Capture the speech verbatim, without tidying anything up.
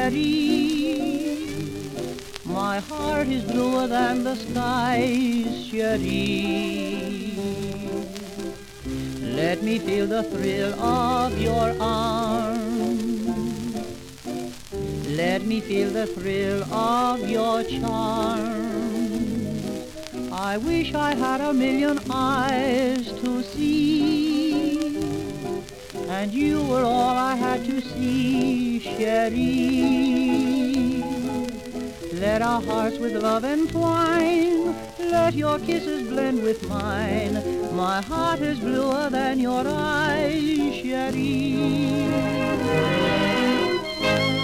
Cherie. My heart is bluer than the skies, Cherie. Let me feel the thrill of your arms. Let me feel the thrill of your charms. I wish I had a million eyes to see, and you were all I had to see, Cherie. Let our hearts with love entwine, let your kisses blend with mine. My heart is bluer than your eyes, Cherie.